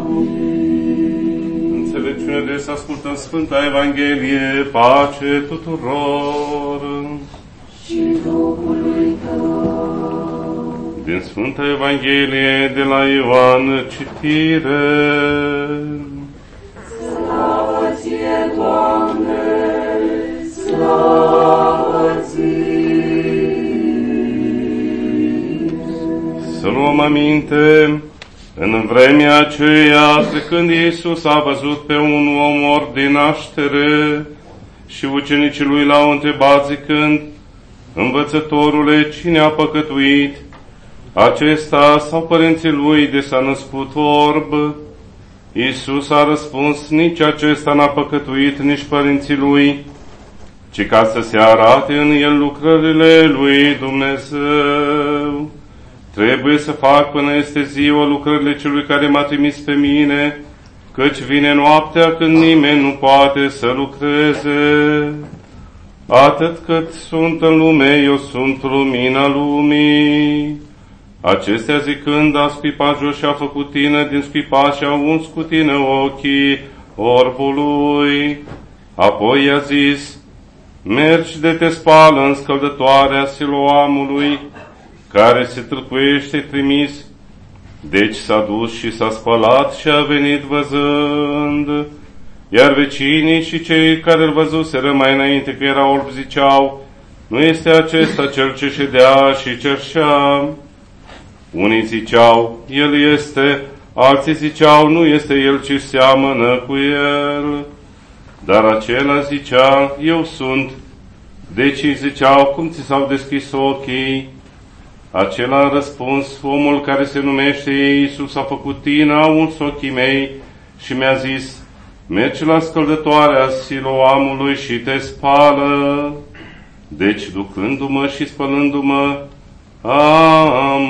Înțelepciune de să ascultăm Sfânta Evanghelie, pace tuturor. Și Duhului tău. Din Sfânta Evanghelie de la Ioan, citire. Slavă ție, Doamne, slavă ție. Să luăm aminte. În vremea aceea, trecând Iisus a văzut pe un om mort din naștere și ucenicii lui l-au întrebat zicând: Învățătorule, cine a păcătuit, acesta sau părinții lui de s-a născut orb? Iisus a răspuns: nici acesta n-a păcătuit, nici părinții lui, ci ca să se arate în el lucrările lui Dumnezeu. Trebuie să fac până este ziua lucrările celui care m-a trimis pe mine, căci vine noaptea când nimeni nu poate să lucreze. Atât cât sunt în lume, eu sunt lumina lumii. Acestea zicând, a scuipat jos și a făcut tină din scuipat și a uns cu tină ochii orbului. Apoi i-a zis: mergi de te spală în scăldătoarea Siloamului, care se târcuiește trimis. Deci s-a dus și s-a spălat și a venit văzând. Iar vecinii și cei care îl văzuseră mai înainte că era orb ziceau: nu este acesta cel ce ședea și cerșea? Unii ziceau: el este, alții ziceau: nu este el, ci seamănă cu el. Dar acela zicea: eu sunt. Deci îi ziceau: cum ți s-au deschis ochii? Acela a răspuns: omul care se numește Iisus a făcut tină, a uns ochii mei și mi-a zis: mergi la scăldătoarea Siloamului și te spală. Deci, ducându-mă și spălându-mă, am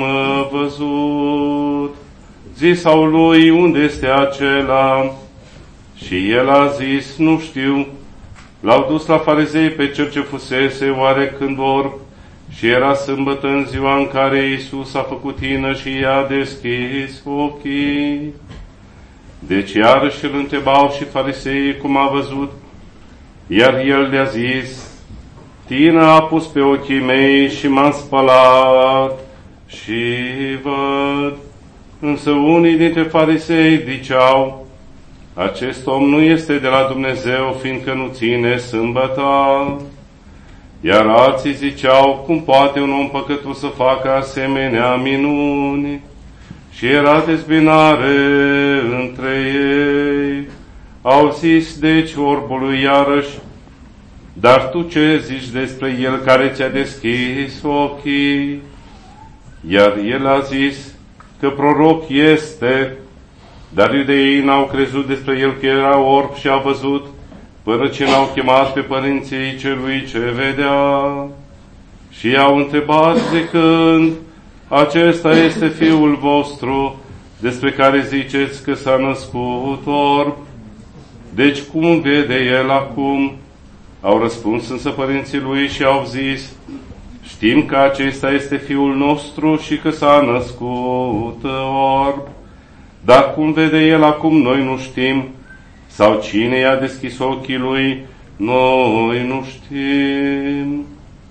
văzut. Zisau lui: unde este acela? Și el a zis: nu știu. L-au dus la farizei pe cel ce fusese oarecând orb, și era sâmbătă în ziua în care Iisus a făcut tină și i-a deschis ochii. Deci iarăși îl întrebau și fariseii cum a văzut, iar el le-a zis: tină a pus pe ochii mei și m-am spălat și văd. Însă unii dintre farisei ziceau: acest om nu este de la Dumnezeu, fiindcă nu ține sâmbăta. Iar alții ziceau: cum poate un om păcătos să facă asemenea minuni? Și era dezbinare între ei. Au zis deci orbului iarăși: dar tu ce zici despre el care ți-a deschis ochii? Iar el a zis că proroc este. Dar iudeii n-au crezut despre el că era orb și a văzut, până ce n-au chemat pe părinții celui ce vedea. Și i-au întrebat zicând: acesta este fiul vostru, despre care ziceți că s-a născut orb. Deci cum vede el acum? Au răspuns însă părinții lui și au zis: știm că acesta este fiul nostru și că s-a născut orb. Dar cum vede el acum, noi nu știm, sau cine i-a deschis ochii lui, noi nu știm.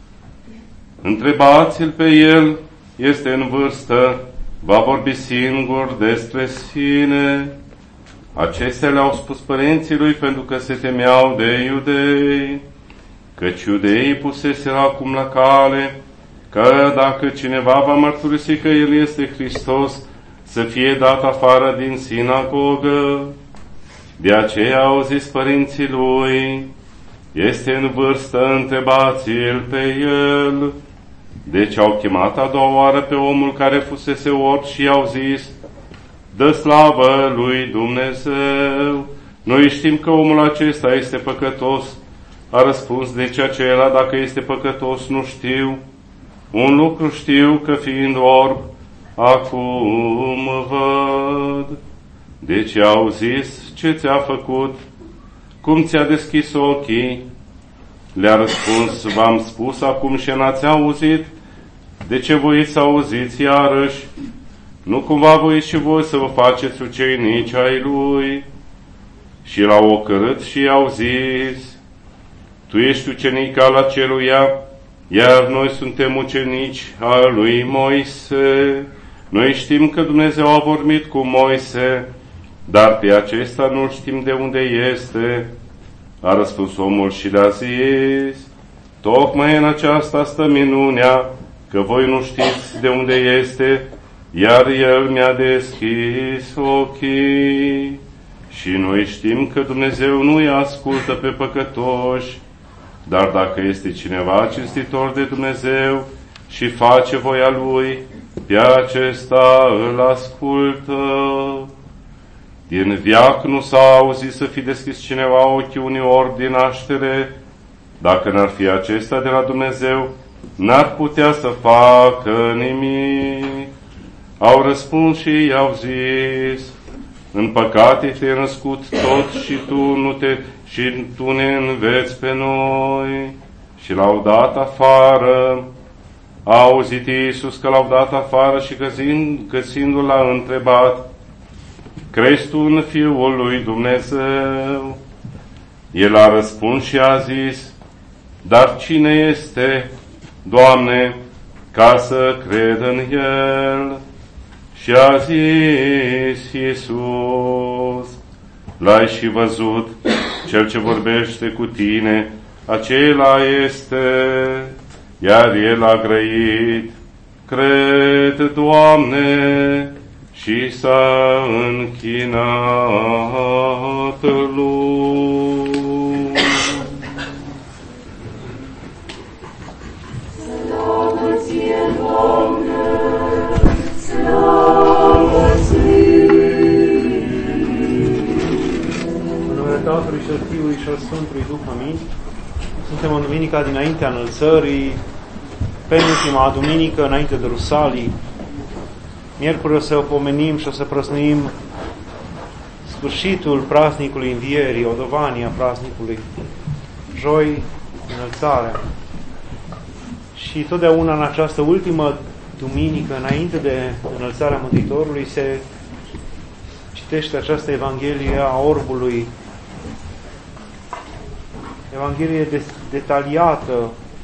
Întrebați-l pe el, este în vârstă, va vorbi singur despre sine. Acestea le-au spus părinții lui pentru că se temeau de iudei, căci iudeii puseseră acum la cale că dacă cineva va mărturisi că el este Hristos, să fie dat afară din sinagogă. De aceea au zis părinții lui: este în vârstă, întrebați-l pe el. Deci au chemat a doua oară pe omul care fusese orb și i-au zis: dă slavă lui Dumnezeu, noi știm că omul acesta este păcătos. A răspuns deci acela: dacă este păcătos, nu știu. Un lucru știu, că fiind orb, acum văd. Deci au zis: ce ți-a făcut? Cum ți-a deschis ochii? Le-a răspuns: v-am spus acum și n-ați auzit? De ce voiți să auziți iarăși? nu cumva voiți și voi să vă faceți ucenici ai Lui? Și l-au ocărât și i-au zis: Tu ești ucenic al aceluia, iar noi suntem ucenici al lui Moise. Noi știm că Dumnezeu a vorbit cu Moise, dar pe acesta nu știm de unde este. A răspuns omul și le-a zis: Tocmai în aceasta stă minunea, că voi nu știți de unde este, iar El mi-a deschis ochii. Și noi știm că Dumnezeu nu îi ascultă pe păcătoși, dar dacă este cineva cinstitor de Dumnezeu și face voia Lui, pe acesta îl ascultă. Din veac nu s-a auzit să fi deschis cineva ochii unui orb din naștere. Dacă n-ar fi acesta de la Dumnezeu, n-ar putea să facă nimic. Au răspuns și i-au zis: În păcate te-ai născut tot și tu ne înveți pe noi. Și l-au dat afară. A auzit Iisus că l-au dat afară și găsindu-l l-a întrebat: Crezi tu în Fiul lui Dumnezeu? El a răspuns și a zis: Dar cine este, Doamne, ca să cred în El? Și a zis Iisus: L-ai și văzut, cel ce vorbește cu tine, acela este. Iar el a grăit: Cred, Doamne, și s-a închinat lui. Slavă ție, Doamne, slavă ție. În numele Tatălui și al Fiului și al Sfântului Duh, amin. Suntem în duminica dinaintea înălțării, penultima duminică înainte de Rusalii. Miercuri o să o pomenim și o să prăznuim sfârșitul praznicului Învierii, odovania praznicului. Joi, înălțarea. Și totdeauna în această ultimă duminică, înainte de înălțarea Mântuitorului, se citește această Evanghelie a orbului. Evanghelie detaliată,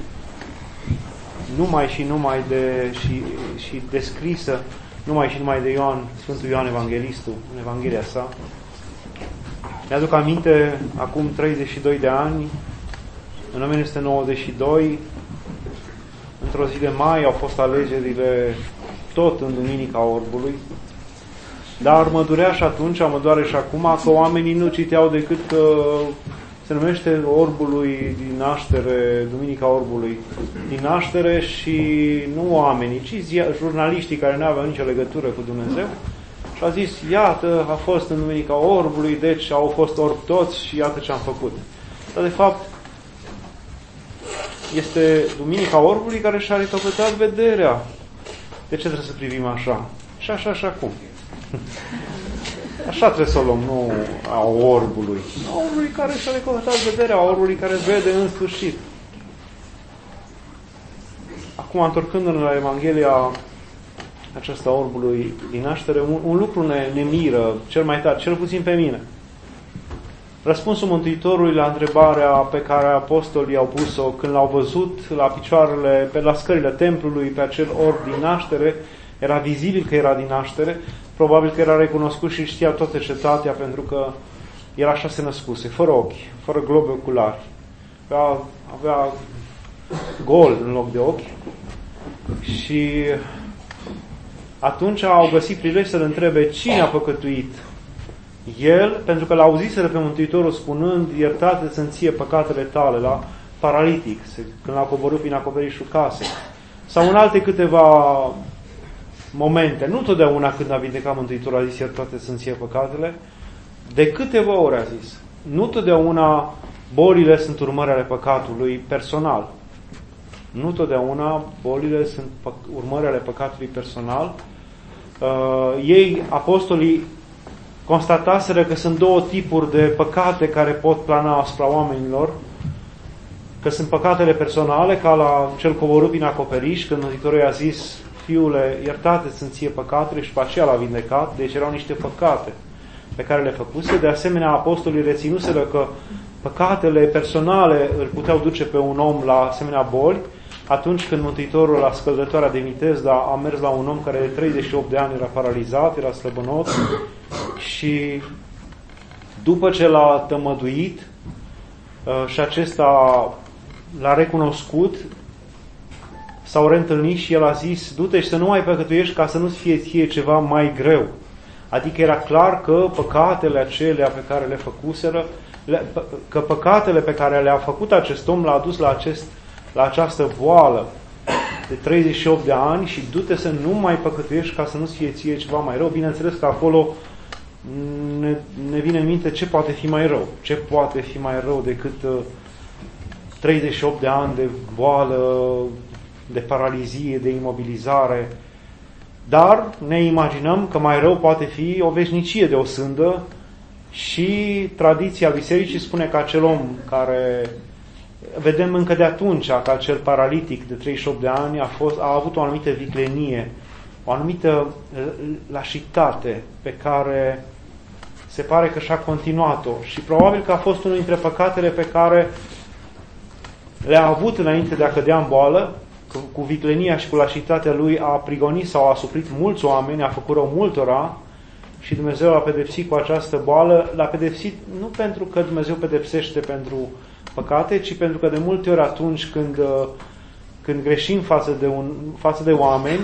și descrisă numai și numai de Ioan, Sfântul Ioan Evanghelistul, în Evanghelia sa. Mi-aduc aminte, acum 32 de ani, în 1992, într-o zi de mai, au fost alegerile tot în Duminica Orbului, dar mă durea și atunci, mă doare și acum, că oamenii nu citeau decât că se numește Orbului din naștere, Duminica Orbului din naștere, și nu oamenii, ci jurnaliștii care nu aveau nicio legătură cu Dumnezeu. Și a zis: iată, a fost în Duminica Orbului, deci au fost orbi toți și iată ce am făcut. Dar de fapt este Duminica Orbului care și-a recăpătat vederea. De ce trebuie să privim așa? Și așa și acum. Așa trebuie să o luăm, nu a orbului. A orbului care și-a recăpătat vederea, a orbului care vede în sfârșit. Acum, întorcându-ne la Evanghelia aceasta orbului din naștere, un lucru ne miră cel mai tare, cel puțin pe mine. Răspunsul Mântuitorului la întrebarea pe care apostolii au pus-o când l-au văzut la picioarele, la scările templului, pe acel orb din naștere, era vizibil că era din naștere, probabil că era recunoscut și știa toată cetatea, pentru că el așa se născuse, fără ochi, fără globe oculari. Avea gol în loc de ochi. Și atunci au găsit prilej să-l întrebe cine a păcătuit. El, pentru că l-auziseră pe Mântuitorul spunând: iertate-ți ție păcatele tale, la paralitic, când l-a coborât prin acoperișul casei. Sau în alte câteva momente, nu totdeauna când a vindecat Mântuitorul a zis: iertate-ți ție păcatele, de câteva ori a zis. Nu totdeauna bolile sunt urmări ale păcatului personal. Nu totdeauna bolile sunt urmări ale păcatului personal. Ei, apostolii, constataseră că sunt două tipuri de păcate care pot plana asupra oamenilor. Că sunt păcatele personale, ca la cel coborât prin acoperiș, când Mântuitorul i-a zis: Fiule, iertate-ți ție păcatele, și pe aceea l-a vindecat, deci erau niște păcate pe care le făcuse. De asemenea, apostolii reținuseră că păcatele personale îl puteau duce pe un om la asemenea boli, atunci când Mântuitorul la scăldătoarea de Mitezda a mers la un om care de 38 de ani era paralizat, era slăbănot, și după ce l-a tămăduit și acesta l-a recunoscut, s-au reîntâlnit și el a zis: du-te și să nu mai păcătuiești ca să nu-ți fie ție ceva mai greu. Adică era clar că păcatele acelea pe care le făcuseră, că păcatele pe care le-a făcut acest om l-a adus la această boală de 38 de ani și du-te să nu mai păcătuiești ca să nu-ți fie ție ceva mai rău. Bineînțeles că acolo ne vine în minte ce poate fi mai rău. Ce poate fi mai rău decât 38 de ani de boală, de paralizie, de imobilizare. Dar ne imaginăm că mai rău poate fi o veșnicie de osândă și tradiția bisericii spune că acel om care, vedem încă de atunci că acel paralitic de 38 de ani a avut o anumită viclenie, o anumită lașitate pe care se pare că și-a continuat-o și probabil că a fost unul dintre păcatele pe care le-a avut înainte de a cădea în boală. Cu viclenia și cu lașitatea lui a prigonit sau a suprit mulți oameni, a făcut rău multora și Dumnezeu l-a pedepsit cu această boală. L-a pedepsit nu pentru că Dumnezeu pedepsește pentru păcate, ci pentru că de multe ori atunci când greșim față de oameni,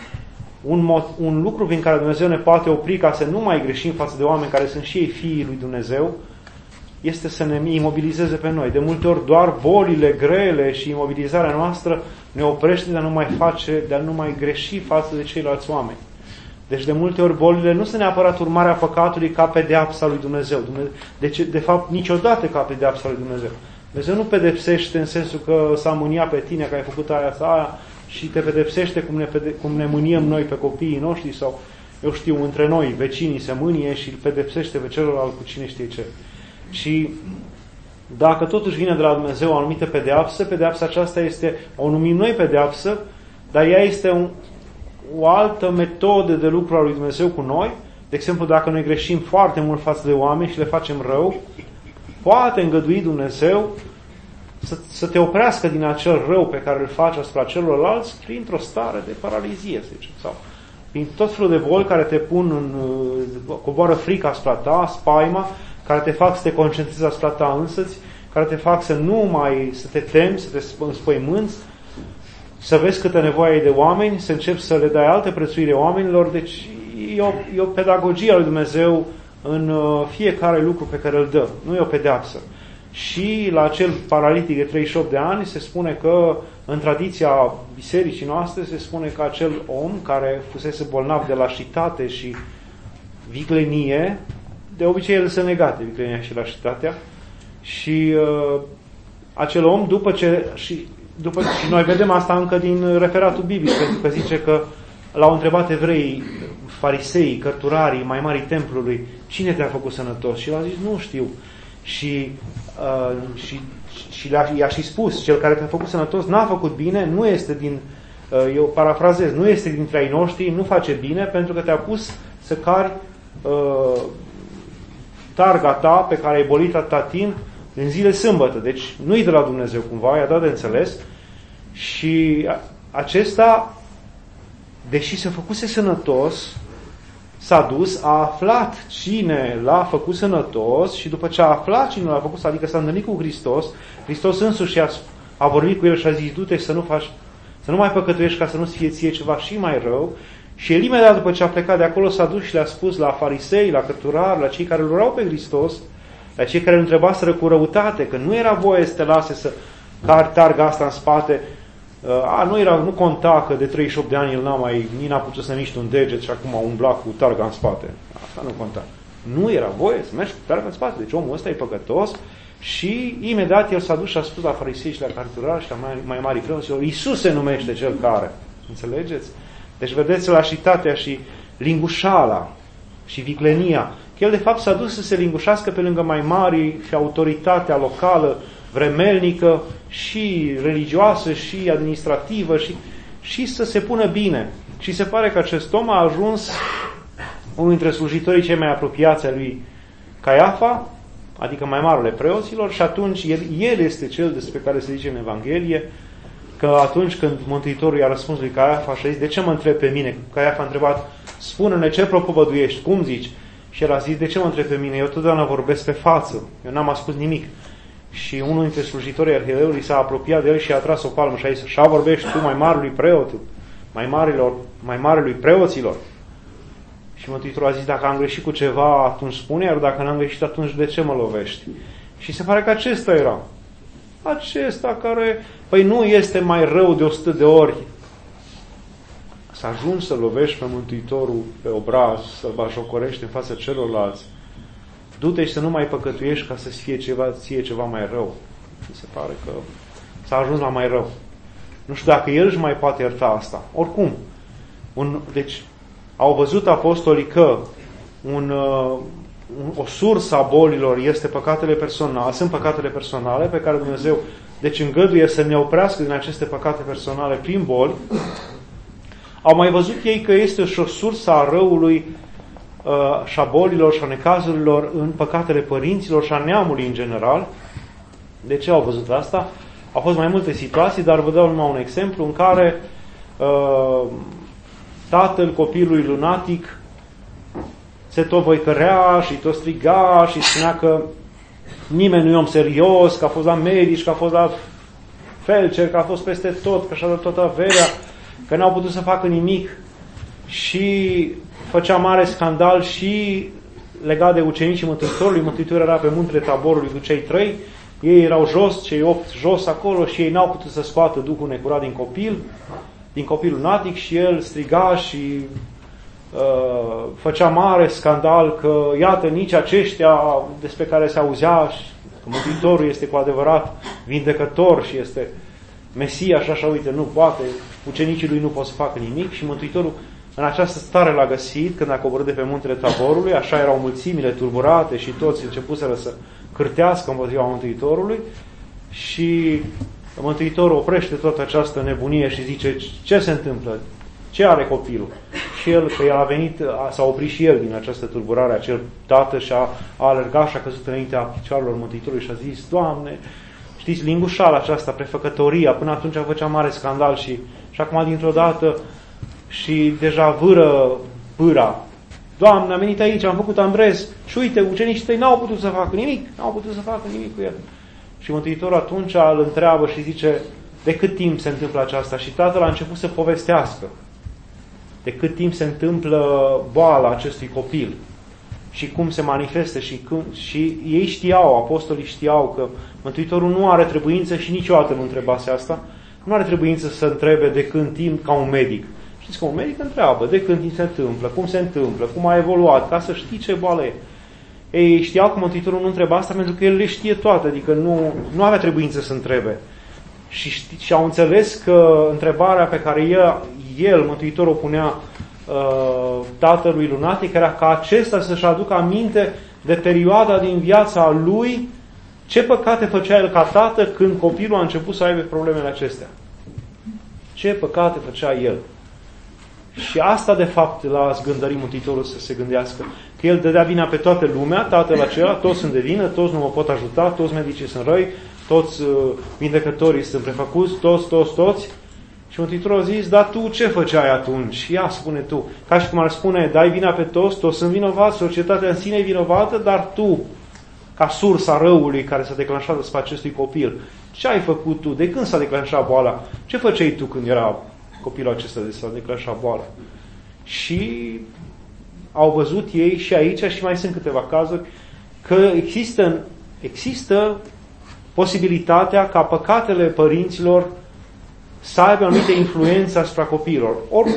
un lucru prin care Dumnezeu ne poate opri ca să nu mai greșim față de oameni care sunt și ei fiii lui Dumnezeu, este să ne imobilizeze pe noi. De multe ori doar bolile grele și imobilizarea noastră ne oprește de a nu mai greși față de ceilalți oameni. Deci de multe ori bolile nu sunt neapărat urmarea păcatului ca pedeapsa lui Dumnezeu. Deci, de fapt, niciodată ca pedeapsa lui Dumnezeu. Dumnezeu nu pedepsește în sensul că s-a mâniat pe tine că ai făcut aia sau aia și te pedepsește cum ne mâniem noi pe copiii noștri sau, eu știu, între noi, vecinii se mânie și îl pedepsește pe celălalt cu cine știe ce. Și dacă totuși vine de la Dumnezeu o anumită pedeapsă, pedeapsa aceasta este, o numim noi pedeapsă, dar ea este o altă metodă de lucru a lui Dumnezeu cu noi. De exemplu, dacă noi greșim foarte mult față de oameni și le facem rău, poate îngădui Dumnezeu să te oprească din acel rău pe care îl faci asupra celorlalți printr-o stare de paralizie, să zicem, sau prin tot felul de boli care te coboară frica asupra ta, spaima, care te fac să te concentrezi asupra ta însăți, care te fac să te temi, să te înspăimânți, să vezi câtă nevoie ai de oameni, să începi să le dai alte prețuire oamenilor. Deci e o pedagogie a lui Dumnezeu în fiecare lucru pe care îl dă. Nu e o pedeapsă. Și la acel paralitic de 38 de ani se spune că, în tradiția bisericii noastre, se spune că acel om care fusese bolnav de lașitate și viclenie, de obicei el se negate viclenia și lașitatea, și acel om, după ce noi vedem asta încă din referatul biblic, pentru că zice că l-au întrebat evreii, fariseii, cărturarii, mai mari templului, cine te-a făcut sănătos? Și el a zis, nu știu. Și i-a și spus, cel care te-a făcut sănătos n-a făcut bine, nu este eu parafrazez, nu este dintre ai noștri, nu face bine, pentru că te-a pus să cari targa ta pe care ai bolit atâta timp în zile sâmbătă. Deci nu-i de la Dumnezeu cumva, i-a dat de înțeles. Și acesta, deși se făcuse sănătos, s-a dus, a aflat cine l-a făcut sănătos și după ce a aflat cine l-a făcut, adică s-a întâlnit cu Hristos, Hristos însuși a vorbit cu el și a zis, du-te și să nu mai păcătuiești ca să nu-ți fie ție ceva și mai rău. Și el imediat după ce a plecat de acolo s-a dus și le-a spus la farisei, la cărturari, la cei care îl urau pe Hristos, la cei care îl întrebaseră cu răutate, că nu era voie să te lase să cari targa asta în spate. Nu conta că de 38 de ani el nici n-a putut să miște un deget și acum umbla cu targa în spate. Asta nu conta. Nu era voie să mergi cu targa în spate. Deci omul ăsta e păcătos și imediat el s-a dus și a spus la farisei și la cărturari și la mai mari preoți, Iisus se numește cel care. Înțelegeți? Deci vedeți lașitatea și lingușala și viclenia. Că el de fapt s-a dus să se lingușească pe lângă mai mari și autoritatea locală, vremelnică și religioasă și administrativă și să se pună bine. Și se pare că acest om a ajuns unul dintre slujitorii cei mai apropiați ai lui Caiafa, adică mai marele preoților, și atunci el este cel despre care se zice în Evanghelie că atunci când Mântuitorul i-a răspuns lui Caiafa și a zis: de ce mă întrebi pe mine? Caiafa a întrebat: spune-ne ce propovăduiești, cum zici? Și el a zis: de ce mă întrebi pe mine? Eu totdeauna vorbesc pe față, eu n-am ascuns nimic. Și unul dintre slujitorii arhieleului s-a apropiat de el și a tras o palmă și a zis: așa vorbești tu mai marelui preot, mai marelui preoților? Și Mântuitorul a zis: dacă am greșit cu ceva, atunci spune, iar dacă n-am greșit, atunci de ce mă lovești? Și se pare că acesta era. Acesta care, păi nu este mai rău de 100 de ori să ajungi să lovești pe Mântuitorul pe obraz, să-l bajocorești în fața celorlalți. Du-te și să nu mai păcătuiești ca să-ți fie ceva mai rău. Mi se pare că s-a ajuns la mai rău. Nu știu dacă el își mai poate ierta asta. Oricum, deci au văzut apostolii că o sursă a bolilor este păcatele personale, sunt păcatele personale pe care Dumnezeu deci îngăduie să ne oprească din aceste păcate personale prin boli. Au mai văzut ei că este și o sursă a răului și a bolilor și a necazurilor în păcatele părinților și a neamului în general. De ce au văzut asta? Au fost mai multe situații, dar vă dau numai un exemplu în care tatăl copilului lunatic se tot voicărea și tot striga și spunea că nimeni nu e om serios, că a fost la medici, că a fost la felcer, că a fost peste tot, că și-a dat toată averea, că n-au putut să facă nimic. Și făcea mare scandal și legat de ucenicii Mântuitorului. Mântuitorul era pe muntele Taborului cu cei 3, ei erau jos, cei 8 jos acolo și ei n-au putut să scoată duhul necurat din copilul lunatic și el striga și făcea mare scandal că iată nici aceștia despre care se auzea că Mântuitorul este cu adevărat vindecător și este Mesia și așa, uite, nu poate, ucenicii lui nu pot să facă nimic. Și Mântuitorul în această stare l-a găsit când a coborât de pe muntele Taborului, așa erau mulțimile turburate și toți începuseră să cârtească împotriva Mântuitorului și Mântuitorul oprește toată această nebunie și zice: ce se întâmplă? Ce are copilul? Și el, că el a venit, s-a oprit și el din această tulburare, acel tată și-a alergat și a căzut înaintea picioarelor Mântuitorului și a zis: Doamne, știți, lingușala aceasta, prefăcătoria, până atunci făcea mare scandal și acum dintr-o dată și deja vâră pâra. Doamne, am venit aici, am făcut ambrez și uite, ucenicii tăi n-au putut să facă nimic cu el. Și Mântuitorul atunci îl întreabă și zice: de cât timp se întâmplă aceasta? Și tatăl a început să povestească de cât timp se întâmplă boala acestui copil și cum se manifestă și ei știau, apostolii știau că Mântuitorul nu are trebuință și niciodată nu întrebase asta, nu are trebuință să întrebe de când timp ca un medic. Știți că un medic întreabă de când timp se întâmplă, cum se întâmplă, cum a evoluat, ca să știi ce boală e. Ei știau că Mântuitorul nu întreba asta pentru că el le știe toate, adică nu avea trebuință să întrebe. Și au înțeles că întrebarea pe care el Mântuitorul, o punea tatălui lunatic era ca acesta să-și aducă aminte de perioada din viața lui, ce păcate făcea el ca tată când copilul a început să aibă problemele acestea. Ce păcate făcea el. Și asta de fapt l-a zgândărit Mântuitorul să se gândească. Că el dădea vina pe toată lumea, tatăl acela, toți sunt de vină, toți nu mă pot ajuta, toți medicii sunt răi, toți vindecătorii sunt prefăcuți, toți. Și Mântuitorul a zis: dar tu ce făceai atunci? Ia spune tu. Ca și cum ar spune: dai vina pe toți sunt vinovați, societatea în sine e vinovată, dar tu, ca sursa răului care s-a declanșat asupra acestui copil, ce ai făcut tu? De când s-a declanșat boala? Ce făceai tu când era copilul acesta de s-a declanșat boala? Și au văzut ei și aici și mai sunt câteva cazuri că există posibilitatea ca păcatele părinților să aibă anumite influențe asupra copiilor.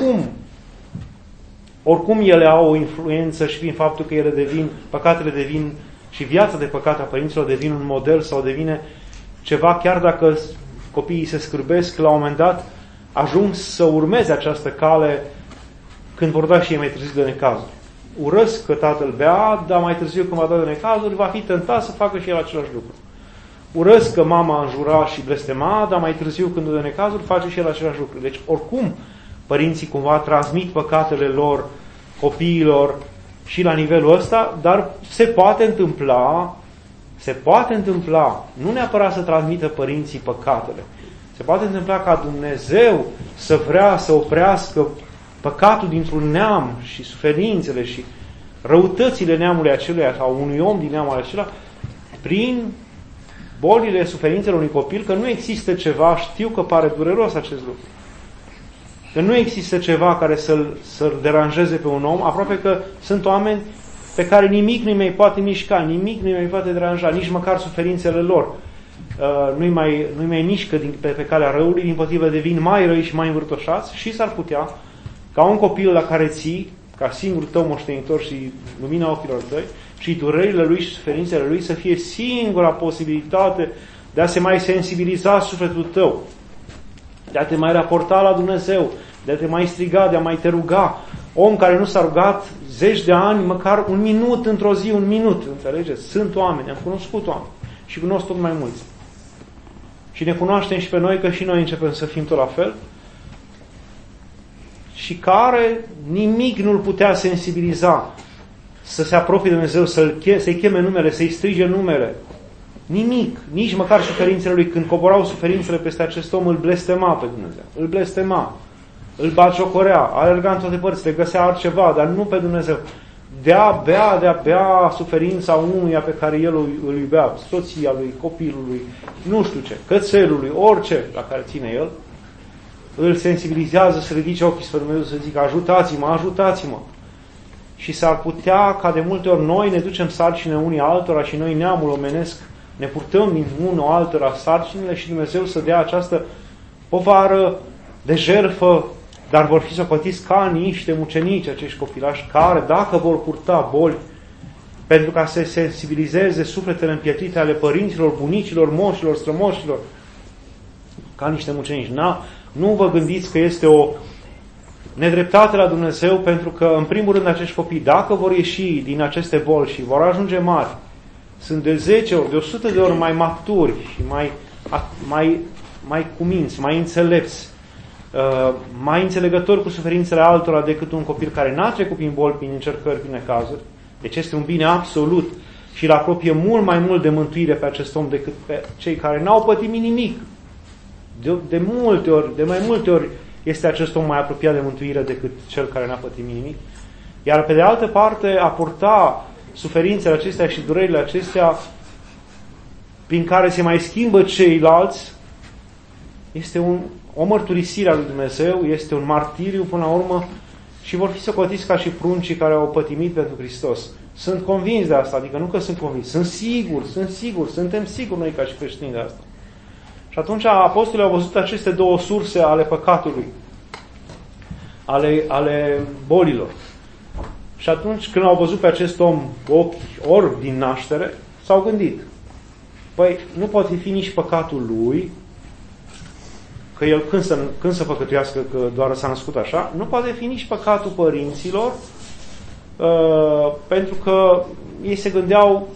Oricum ele au o influență și prin faptul că păcatele devin și viața de păcate a părinților devin un model sau devine ceva, chiar dacă copiii se scârbesc, la un moment dat ajung să urmeze această cale când vor da și ei mai târziu de necazuri. Urăsc că tatăl bea, dar mai târziu când va da de necazuri, va fi tentat să facă și el același lucru. Urăsc că mama înjura și blestema, dar mai târziu când dă de necazuri, face și el același lucru. Deci, oricum, părinții cumva transmit păcatele lor copiilor și la nivelul ăsta, dar se poate întâmpla, nu neapărat să transmită părinții păcatele, se poate întâmpla ca Dumnezeu să vrea să oprească păcatul dintr-un neam și suferințele și răutățile neamului aceluia sau unui om din neamul acela prin bolile, suferințele unui copil, că nu există ceva, știu că pare dureros acest lucru, că nu există ceva care să-l deranjeze pe un om, aproape că sunt oameni pe care nimic nu-i mai poate mișca, nimic nu-i mai poate deranja, nici măcar suferințele lor nu-i mai mișcă pe calea răului, dimpotrivă devin mai răi și mai învârtoșați și s-ar putea ca un copil la care ții, ca singurul tău moștenitor și lumina ochilor tăi, și durerile lui și suferințele lui să fie singura posibilitate de a se mai sensibiliza sufletul tău, de a te mai raporta la Dumnezeu, de a te mai striga, de a mai te ruga. Om care nu s-a rugat 10 de ani, măcar un minut într-o zi, un minut, înțelegeți? Sunt oameni, am cunoscut oameni și cunosc tot mai mulți. Și ne cunoaștem și pe noi, că și noi începem să fim tot la fel, și care nimic nu-l putea sensibiliza să se apropie de Dumnezeu, să-i cheme numele, să-i strige numele. Nimic, nici măcar suferințele lui. Când coborau suferințele peste acest om, îl blestema pe Dumnezeu. Îl blestema, îl batjocorea, alerga în toate părțile, găsea altceva, dar nu pe Dumnezeu. De-abia suferința unuia pe care el îl iubea, soția lui, copilul lui, nu știu ce, cățelului, orice la care ține el, îl sensibilizează să ridice ochii spre Dumnezeu, să zică ajutați-mă, ajutați-mă. Și s-ar putea ca de multe ori noi ne ducem sarcinile unii altora și noi neamul omenesc ne purtăm din unul altora sarcinile și Dumnezeu să dea această povară de jertfă, dar vor fi socotiți ca niște mucenici acești copilași care, dacă vor purta boli, pentru ca să sensibilizeze sufletele împietrite ale părinților, bunicilor, moșilor, strămoșilor, ca niște mucenici. Nu vă gândiți că este o nedreptate la Dumnezeu, pentru că, în primul rând, acești copii, dacă vor ieși din aceste boli și vor ajunge mari, sunt de 10 ori, de 100 de ori mai maturi și mai cuminți, mai înțelepți, mai înțelegători cu suferințele altora decât un copil care n-a trecut prin boli, prin încercări, prin necazuri. Deci este un bine absolut și îl apropie mult mai mult de mântuire pe acest om decât pe cei care n-au pătimit nimic. De mai multe ori este acest om mai apropiat de mântuire decât cel care n-a pătimit nimic. Iar pe de altă parte, a purta suferințele acestea și durerile acestea prin care se mai schimbă ceilalți, este o mărturisire a lui Dumnezeu, este un martiriu până la urmă și vor fi socotiți ca și pruncii care au pătimit pentru Hristos. Sunt convins de asta, adică nu că sunt convins, sunt sigur, suntem siguri noi ca și creștini de asta. Și atunci apostolii au văzut aceste două surse ale păcatului, ale bolilor. Și atunci când au văzut pe acest om ochi orbi din naștere, s-au gândit, păi nu poate fi nici păcatul lui, că el când să păcătuiască, că doar s-a născut așa, nu poate fi nici păcatul părinților, pentru că ei se gândeau,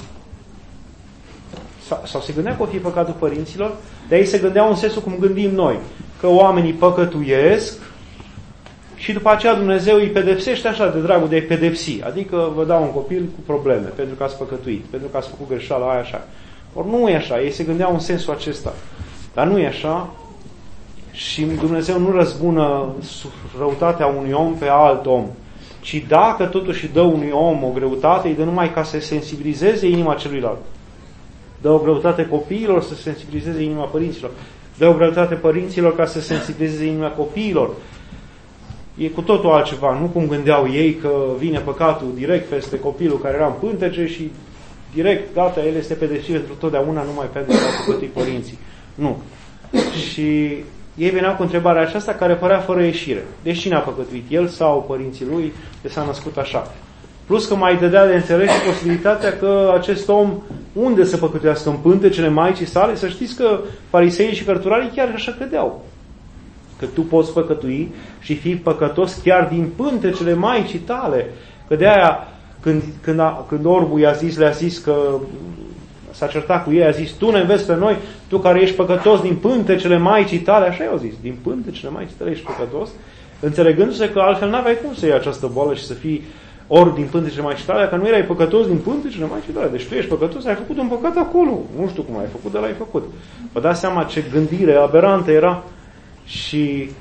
sau se gândea că o fi păcatul părinților, dar ei se gândeau în sensul cum gândim noi, că oamenii păcătuiesc și după aceea Dumnezeu îi pedepsește așa de dragul de a-i pedepsi. Adică vă dau un copil cu probleme, pentru că ați păcătuit, pentru că ați făcut greșeala aia așa. Ori nu e așa, ei se gândeau în sensul acesta. Dar nu e așa și Dumnezeu nu răzbună răutatea unui om pe alt om. Ci dacă totuși dă unui om o greutate, îi dă numai ca să sensibilizeze inima celuilalt. Dă o greutate copiilor să sensibilizeze inima părinților. Dă o greutate părinților ca să sensibilizeze inima copiilor. E cu totul altceva. Nu cum gândeau ei că vine păcatul direct peste copilul care era în pântece și direct, gata, el este pedepsit pentru totdeauna numai pentru că au păcătuit părinții. Nu. Și ei veneau cu întrebarea aceasta care părea fără ieșire. Deci cine a păcătuit? El sau părinții lui? De s-a născut așa. Plus că mai dădea de înțeles și posibilitatea că acest om unde să păcătuiască? În pântecele Maicii sale? Să știți că fariseii și cărturarii chiar așa credeau. Că tu poți păcătui și fii păcătos chiar din pântecele Maicii tale. Că de aia când orbul le-a zis că s-a certat cu ei, a zis, tu ne înveți pe noi, tu care ești păcătos din pântecele Maicii tale, așa i-au zis, din pântecele Maicii tale ești păcătos, înțelegându-se că altfel n-aveai cum să iei această boală și să fii ori din pântecele mai citale, că nu erai păcătos din pântecele mai citale. Deci tu ești păcătos, ai făcut un păcat acolo. Nu știu cum ai făcut, dar l-ai făcut. Vă dați seama ce gândire aberantă era. Și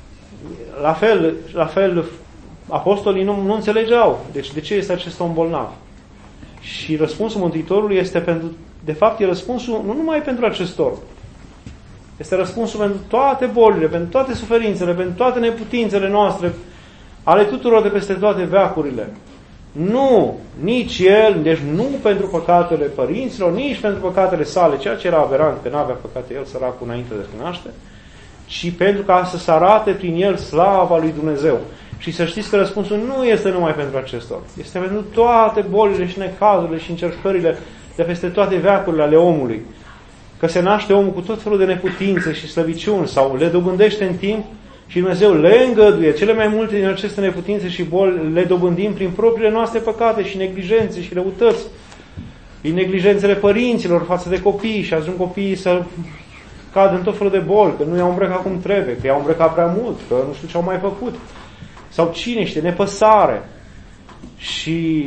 la fel apostolii nu înțelegeau. Deci de ce este acest om bolnav? Și răspunsul Mântuitorului este pentru, de fapt, e răspunsul nu numai pentru acest om. Este răspunsul pentru toate bolile, pentru toate suferințele, pentru toate neputințele noastre, ale tuturor de peste toate veacurile. Nu, nici el, deci nu pentru păcatele părinților, nici pentru păcatele sale, ceea ce era aberant, că n-avea păcate el, săracul, înainte de a naște, ci pentru ca să se arate prin el slava lui Dumnezeu. Și să știți că răspunsul nu este numai pentru acest om. Este pentru toate bolile și necazurile și încercările de peste toate veacurile ale omului. Că se naște omul cu tot felul de neputințe și slăbiciuni sau le dobândește în timp și Dumnezeu le îngăduie. Cele mai multe din aceste neputințe și boli le dobândim prin propriile noastre păcate și neglijențe și răutăți. Din neglijențele părinților față de copii și ajung copiii să cadă în tot felul de boli, că nu i-au îmbrăcat cum trebuie, că i-au îmbrăcat prea mult, că nu știu ce au mai făcut. Sau cine știe, nepăsare. Și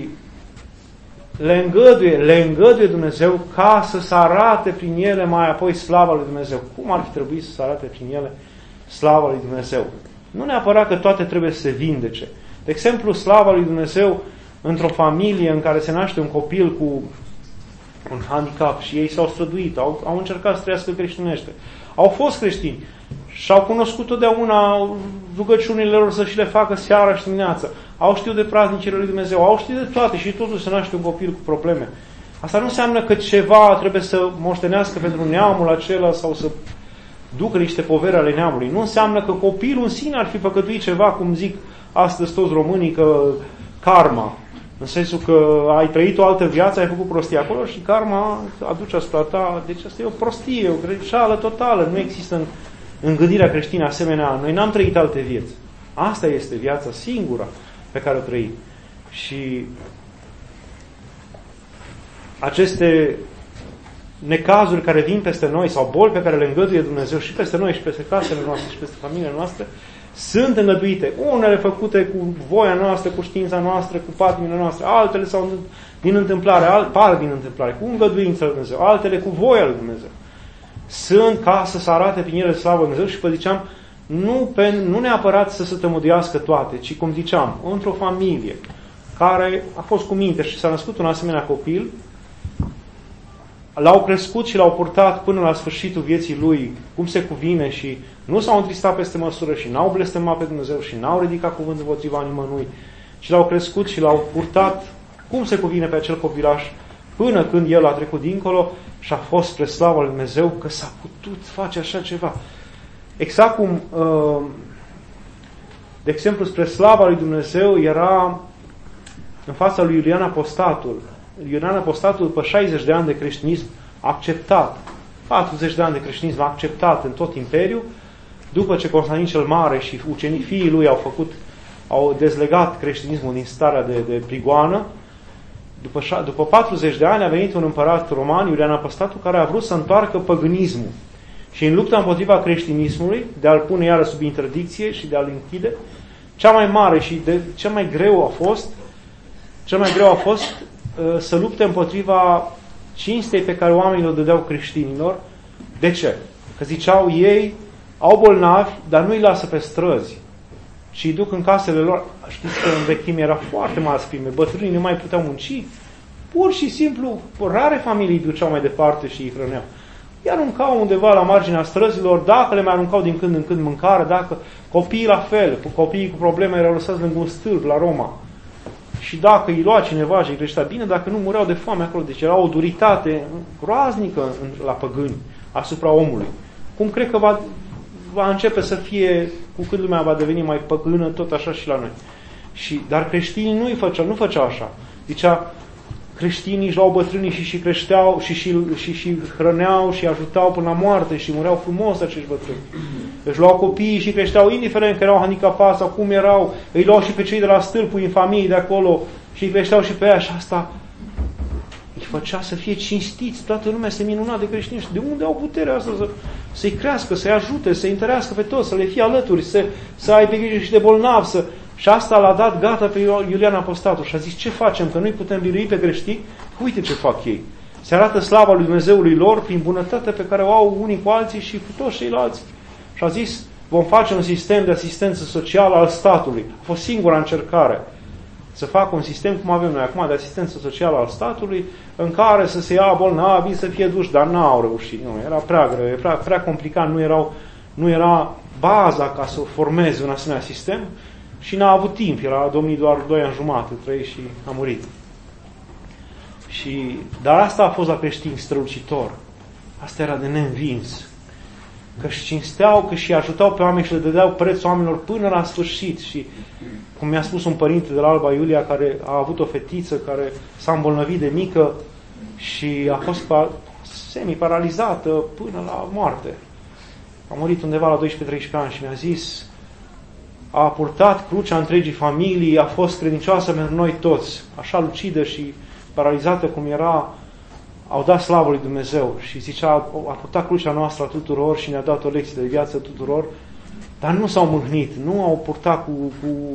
le îngăduie Dumnezeu ca să se arate prin ele mai apoi slava lui Dumnezeu. Cum ar fi trebuit să se arate prin ele slava lui Dumnezeu? Nu neapărat că toate trebuie să se vindece. De exemplu, slava lui Dumnezeu într-o familie în care se naște un copil cu un handicap și ei s-au străduit, au încercat să trăiască creștinește. Au fost creștini și au cunoscut totdeauna rugăciunile lor să și le facă seara și dimineața. Au știut de praznicile lui Dumnezeu, au știut de toate și totuși se naște un copil cu probleme. Asta nu înseamnă că ceva trebuie să moștenească pentru neamul acela sau să ducă niște poveri ale neamului. Nu înseamnă că copilul în sine ar fi păcătuit ceva, cum zic astăzi toți românii, că karma. În sensul că ai trăit o altă viață, ai făcut prostie acolo și karma aduce asupra ta. Deci asta e o prostie, o greșeală totală. Nu există în gândirea creștină asemenea. Noi n-am trăit alte vieți. Asta este viața singură pe care o trăim. Și aceste necazuri care vin peste noi sau boli pe care le îngăduie Dumnezeu și peste noi și peste casele noastre și peste familiile noastre sunt îngăduite. Unele făcute cu voia noastră, cu știința noastră, cu patimile noastre, altele sau din întâmplare, par din întâmplare, cu îngăduința lui Dumnezeu, altele cu voia lui Dumnezeu. Sunt ca să se arate prin ele slavă lui Dumnezeu și, vă ziceam, nu neapărat să se tămăduiască toate, ci, cum ziceam, într-o familie care a fost cu minte și s-a născut un asemenea copil, l-au crescut și l-au purtat până la sfârșitul vieții lui, cum se cuvine, și nu s-au întristat peste măsură și n-au blestemat pe Dumnezeu și n-au ridicat cuvânt împotriva nimănui, ci l-au crescut și l-au purtat cum se cuvine pe acel copilaș, până când el a trecut dincolo și a fost spre slava lui Dumnezeu că s-a putut face așa ceva. Exact cum, de exemplu, spre slava lui Dumnezeu era în fața lui Iulian Apostatul. Iulian Apostatul, după 60 de ani de creștinism acceptat, 40 de ani de creștinism acceptat în tot imperiul, după ce Constantin cel Mare și fiii lui au dezlegat creștinismul din starea de prigoană, după 40 de ani a venit un împărat roman, Iulian Apostatul, care a vrut să întoarcă păgânismul. Și în lupta împotriva creștinismului, de a-l pune iară sub interdicție și de a-l închide, cea mai mare și cel mai greu a fost să lupte împotriva cinstei pe care oamenii o dădeau creștinilor. De ce? Că ziceau ei, au bolnavi, dar nu îi lasă pe străzi, ci îi duc în casele lor. Știți că în vechime era foarte mare crime, bătrânii nu mai puteau munci, pur și simplu, rare familii îi duceau mai departe și îi hrăneau. Îi aruncau undeva la marginea străzilor, dacă le mai aruncau din când în când mâncare, dacă copiii la fel, copiii cu probleme erau lăsați lângă un stâlp la Roma. Și dacă îi lua cineva și îi creștea bine, dacă nu mureau de foame acolo. Deci era o duritate groaznică la păgâni asupra omului. Cum cred că va începe să fie, cu cât lumea va deveni mai păgână, tot așa și la noi. Dar creștinii nu făceau așa. Zicea, creștinii își luau bătrânii și creșteau și hrăneau și ajutau până la moarte și mureau frumos acești bătrâni. Își luau copiii și creșteau, indiferent că erau handicapați sau cum erau, îi luau și pe cei de la stâlpul infamiei de acolo și îi creșteau și pe ea. Și asta e făcea să fie cinstiți, toată lumea se minuna de creștini. Și de unde au puterea asta să-i crească, să-i ajute, să-i întărească pe toți, să le fie alături, să aibă grijă și de bolnavi. Și asta l-a dat gata pe Iulian Apostatul și a zis, ce facem, că nu-i putem birui pe creștini? Uite ce fac ei. Se arată slava lui Dumnezeului lor prin bunătatea pe care o au unii cu alții și cu toți ceilalți. Și a zis, vom face un sistem de asistență socială al statului. A fost singura încercare să facă un sistem, cum avem noi acum, de asistență socială al statului, în care să se ia bolnavi, să fie duși, dar n-au reușit. Nu, era prea greu, prea complicat, nu era baza ca să formeze un asemenea sistem și n-a avut timp. Era domnii doar 2 ani jumate, 3 și a murit. Dar asta a fost la creștini strălucitor. Asta era de neînvins. Că își cinsteau, că și ajutau pe oameni și le dădeau preț oamenilor până la sfârșit. Și cum mi-a spus un părinte de la Alba Iulia, care a avut o fetiță care s-a îmbolnăvit de mică și a fost semi-paralizată până la moarte. A murit undeva la 12-13 ani și mi-a zis, a purtat crucea întregii familii, a fost credincioasă pentru noi toți, așa lucidă și paralizată cum era, au dat slavă lui Dumnezeu și zicea, a purtat crucea noastră a tuturor și ne-a dat o lecție de viață tuturor, dar nu s-au mâhnit, nu au purtat cu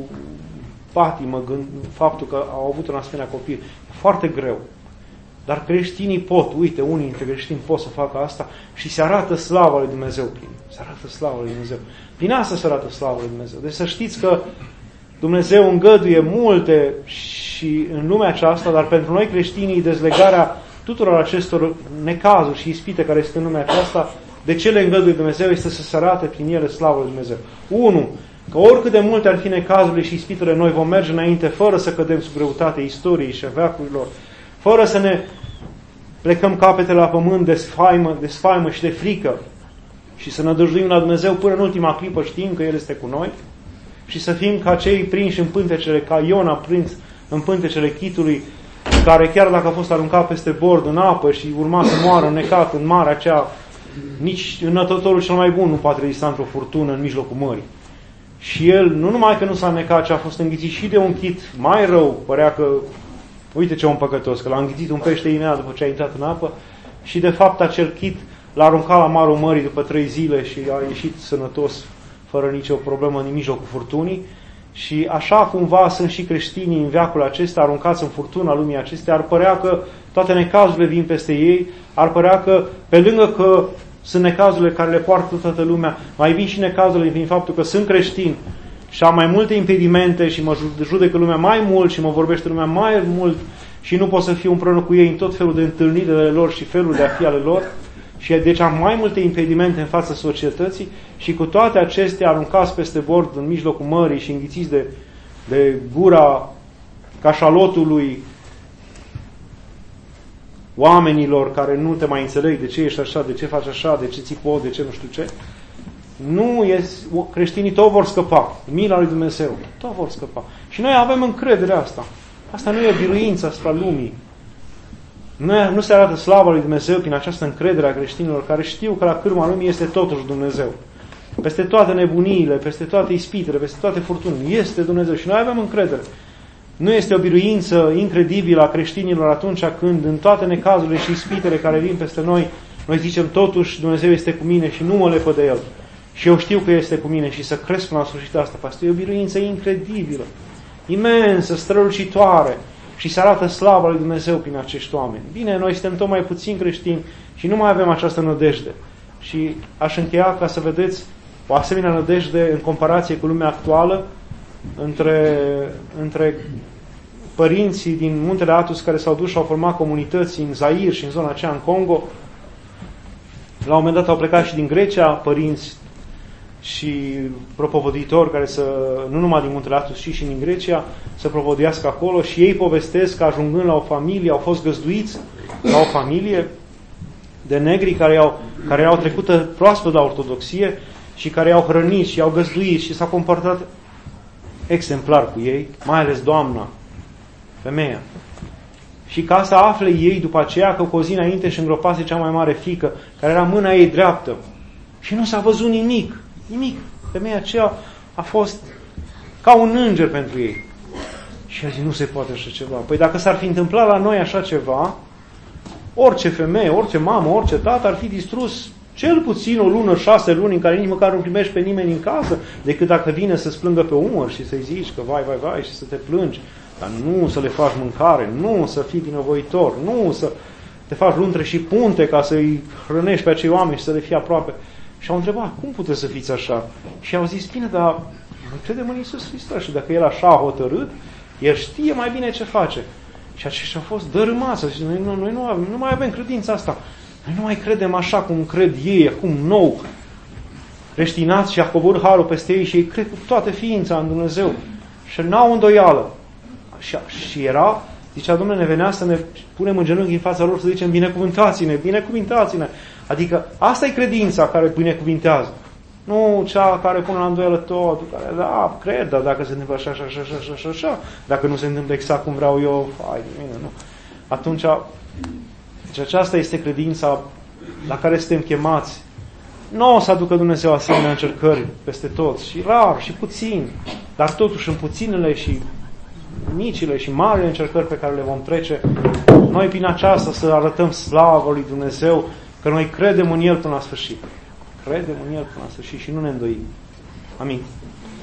patimă faptul că au avut un asemenea copil. E foarte greu. Dar creștinii pot, uite, unii dintre creștini pot să facă asta și se arată slava lui Dumnezeu prin. Se arată slava lui Dumnezeu. Prin asta se arată slava lui Dumnezeu. Deci să știți că Dumnezeu îngăduie multe și în lumea aceasta, dar pentru noi creștinii dezlegarea tuturor acestor necazuri și ispite care este în lumea aceasta, de ce le îngăduie Dumnezeu este să se arate prin ele slavă lui Dumnezeu. 1. Că oricât de multe ar fi necazurile și ispitele, noi vom merge înainte fără să cădem sub greutatea istoriei și a veacurilor, fără să ne plecăm capetele la pământ de sfaimă și de frică și să ne nădăjduim la Dumnezeu până în ultima clipă, știm că El este cu noi și să fim ca cei prinși în pântecele, ca Iona prins în pântecele chitului, care chiar dacă a fost aruncat peste bord în apă și urma să moară înnecat în marea aceea, nici înătătorul cel mai bun nu poate rezista într-o furtună în mijlocul mării. Și el, nu numai că nu s-a înnecat, ci a fost înghițit și de un chit mai rău, părea că, uite ce om păcătos, că l-a înghițit un pește imediat după ce a intrat în apă și de fapt acel chit l-a aruncat la marul mării după 3 zile și a ieșit sănătos, fără nicio problemă în mijlocul furtunii. Și așa cumva sunt și creștinii în veacul acesta, aruncați în furtuna lumii acestea, ar părea că toate necazurile vin peste ei, ar părea că, pe lângă că sunt necazurile care le poartă toată lumea, mai vin și necazurile prin faptul că sunt creștini și am mai multe impedimente și mă judecă lumea mai mult și mă vorbește lumea mai mult și nu pot să fiu împreună cu ei în tot felul de întâlnirile lor și felul de a fi ale lor. Și deci am mai multe impedimente în fața societății și cu toate acestea aruncați peste bord în mijlocul mării și înghițiți de gura cașalotului oamenilor care nu te mai înțeleg de ce ești așa, de ce faci așa, de ce ții pot, de ce nu știu ce. Creștinii tot vor scăpa. Mila lui Dumnezeu. Tot vor scăpa. Și noi avem încredere asta. Asta nu e biruința asupra lumii. Nu se arată slava lui Dumnezeu prin această încredere a creștinilor care știu că la cârma lumii este totuși Dumnezeu. Peste toate nebuniile, peste toate ispitele, peste toate furtunile, este Dumnezeu și noi avem încredere. Nu este o biruință incredibilă a creștinilor atunci când în toate necazurile și ispitele care vin peste noi, noi zicem totuși Dumnezeu este cu mine și nu mă lepă de El. Și eu știu că este cu mine și să cresc până la sfârșit asta. Asta e o biruință incredibilă, imensă, strălucitoare. Și se arată slava lui Dumnezeu prin acești oameni. Bine, noi suntem tot mai puțini creștini și nu mai avem această nădejde. Și aș încheia ca să vedeți o asemenea nădejde în comparație cu lumea actuală între părinții din Muntele Athos care s-au dus și au format comunități în Zaire și în zona aceea, în Congo. La un moment dat au plecat și din Grecia părinți și propovăduitori care nu numai din Muntele Athos, ci și din Grecia, să propovăduiască acolo și ei povestesc că ajungând la o familie, au fost găzduiți la o familie de negri care au trecut proaspăt la ortodoxie și care i-au hrănit și i-au găzduit și s-au comportat exemplar cu ei, mai ales doamna, femeia. Și ca să afle ei după aceea că cu o zi înainte își îngropase cea mai mare fiică, care era mâna ei dreaptă. Și nu s-a văzut nimic. Nimic. Femeia aceea a fost ca un înger pentru ei. Și a zis, nu se poate așa ceva. Păi dacă s-ar fi întâmplat la noi așa ceva, orice femeie, orice mamă, orice tată ar fi distrus cel puțin o lună, 6 luni în care nici măcar nu primești pe nimeni în casă, decât dacă vine să-ți plângă pe umăr și să-i zici că vai și să te plângi. Dar nu să le faci mâncare, nu să fii binevoitor, nu să te faci luntre și punte ca să-i hrănești pe acei oameni și să le fii aproape. Și au întrebat, cum puteți să fiți așa? Și au zis, bine, dar noi credem în Iisus Hristos și dacă El așa a hotărât, El știe mai bine ce face. Și aceștia au fost dărâmați. Și noi nu mai avem credința asta. Noi nu mai credem așa cum cred ei, acum nou, creștinați și a coborât harul peste ei și ei cred cu toată ființa în Dumnezeu. Și n-au îndoială. Și era, zicea, Domnule, ne venea să ne punem în genunchi în fața lor să zicem, binecuvântați-ne, binecuvântați-ne. Adică asta e credința care binecuvintează. Nu cea care pune la îndoială totul, care, da, cred, dar dacă se întâmplă așa, dacă nu se întâmplă exact cum vreau eu, hai de mine, nu. Atunci, deci aceasta este credința la care suntem chemați. Nu o să aducă Dumnezeu asemenea încercări peste toți, și rar, și puțin, dar totuși în puținele și micile și marile încercări pe care le vom trece, noi prin aceasta să arătăm slavă lui Dumnezeu, că noi credem în El până la sfârșit. Credem în El până la sfârșit și nu ne îndoim. Amin.